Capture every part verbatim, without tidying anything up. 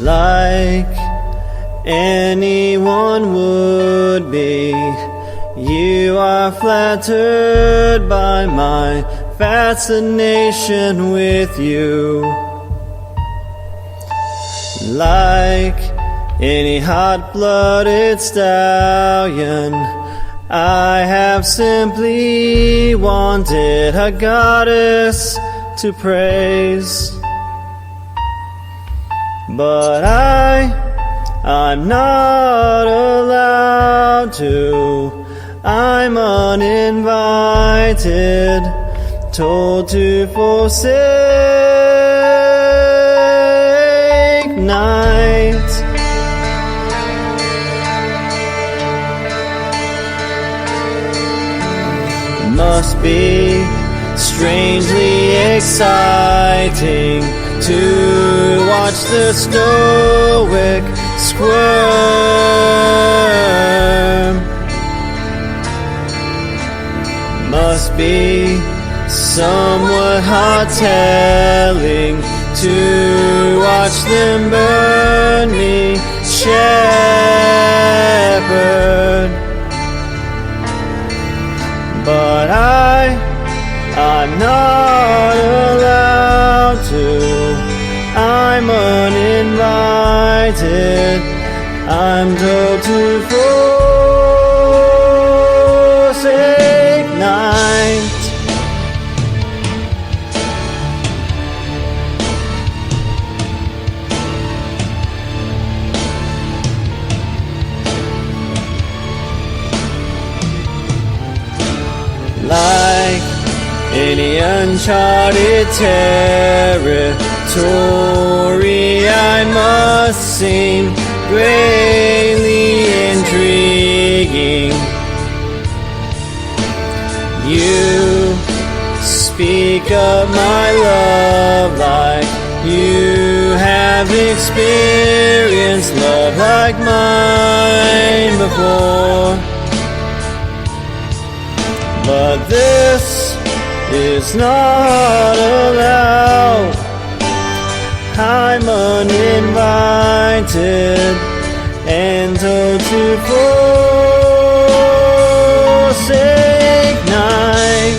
like anyone would be. You are flattered by my fascination with you. Like any hot-blooded stallion, I have simply wanted a goddess to praise. But I, I'm not allowed to. I'm uninvited, told to forsake night. Must be strangely exciting to watch the stoic squirm. Must be somewhat heart-telling to watch them burn me, shepherd. But I, I'm not allowed to. I'm uninvited. I'm told to forsake night. Like any uncharted territory, I must seem greatly intriguing. You speak of my love like you have experienced love like mine before. But this is not allowed. I'm uninvited and told to forsake night.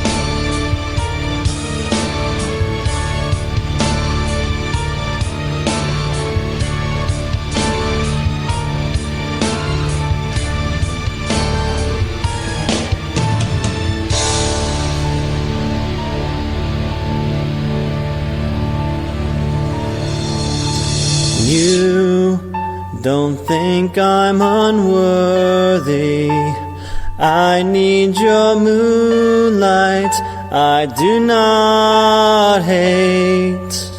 You don't think I'm unworthy. I need your moonlight. I do not hate.